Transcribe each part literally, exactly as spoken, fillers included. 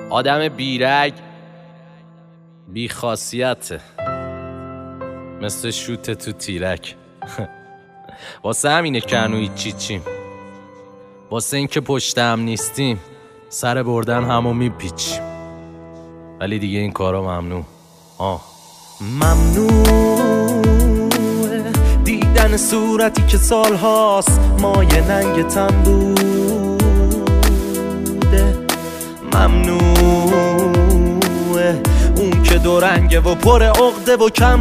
آدم بیرگ بی خاصیته، مثل شوت تو تیرک. واسه همینه که هنوز چی چیم، واسه این که پشت هم نیستیم، سر بردن همو میپیچیم. ولی دیگه این کارا ممنوع. آه ممنوع دیدن صورتی که سالهاست مایه ننگتم بوده. ممنوع اون که دو رنگه و پر عقده و کم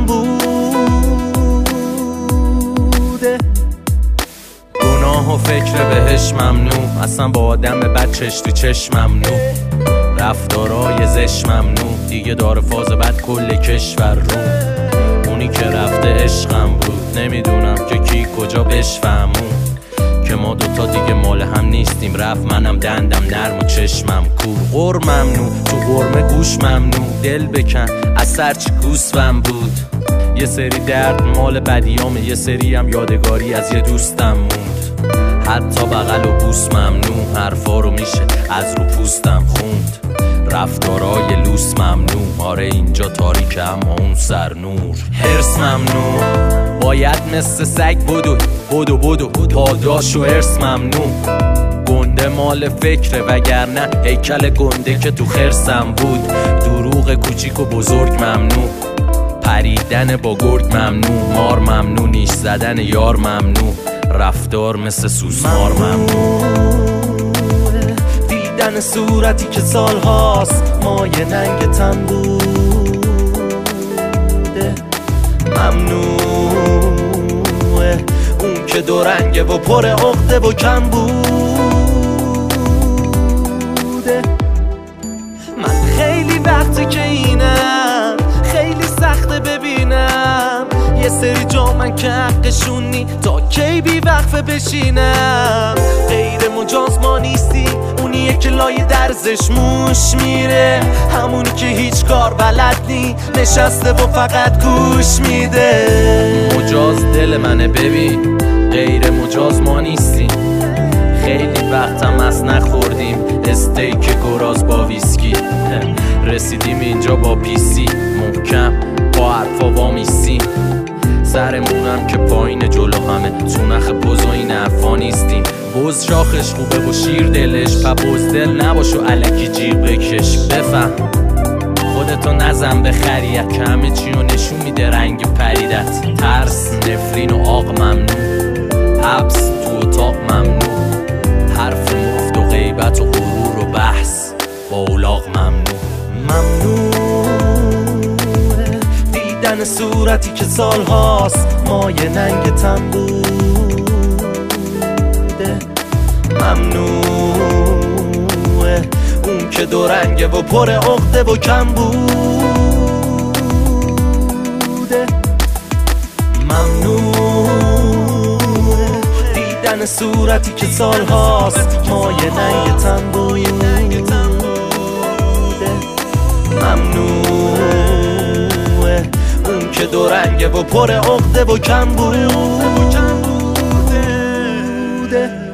بوده. گناه و فکر بهش ممنوع، اصلا با آدم بد چش تو چشم ممنوع. رفتارای زش ممنوع، دیگه داره فاز بد کل کشور رو. اونی که رفته عشقم بود، نمیدونم که کی کجا بشفهمون که ما دوتا دیگه مال هم نیستیم. رفت منم دندم نرم و چشمم کور. غر ممنوع، تو غرمه گوش ممنوع. دل بکن از سرچی گوسفم بود. یه سری درد مال بدیامه، یه سری هم یادگاری از یه دوستم موند. حتی بغل و بوس ممنوع، حرفا رو میشه از رو پوستم خوند. رفتارای لوس ممنوع، آره اینجا تاریکه اما اون سر نور. حرص ممنوع، باید مثل سگ بدو بدو بدو. پاداش و حرص ممنوع، گنده مال فکره وگرنه هیکل گنده که تو خرسم بود. دروغ کوچیک و بزرگ ممنوع، پریدن با گرگ ممنوع. مار ممنوع، نیش زدن یار ممنوع. رفتار مثل سوسمار ممنوع. دیدن صورتی که سالهاست مایه ننگتم بوده. ممنوع اون که دو رنگه و پر عقده و کم بوده. من خیلی وقته که اینم، خیلی سخته ببینم یه سری جا من که حقشونی تا کی بی وقفه بشینم. غیر مجاز ما نیستی، اونیه که لای درزش موش میره. همونی که هیچ کار بلد نی، نشسته و فقط گوش میده. مجاز دل منه ببین، غیر مجاز ما نیستیم. خیلی وقتم از نخوردیم استیک گراز با ویسکی. رسیدیم اینجا با پیسی محکم، با حرفا وامیستیم. سرمونم که پایین جلو همه، تو نخ بز و این حرفا نیستیم. بز شاخش خوبه و شیر دلش، پا بزدل نباش و علکی جیغ بکش. بفهم خودتو نزن به خریت که همه چی رو نشون میده رنگ پریدت. ترس، نفرین و آق ممنوع، حبس تو اتاق ممنوع. حرف مفت و غیبت و غرور و بحث با اولاغ ممنوع. ممنوع دیدن صورتی که سالهاست مایه ننگتم بوده. ممنوع اون که دو رنگه و پر عقده و کم بوده. ممنوع دیدن صورتی که سالهاست مایه ننگتم بوده. ممنوع اون که دو رنگه و پر عقده و کم بوده.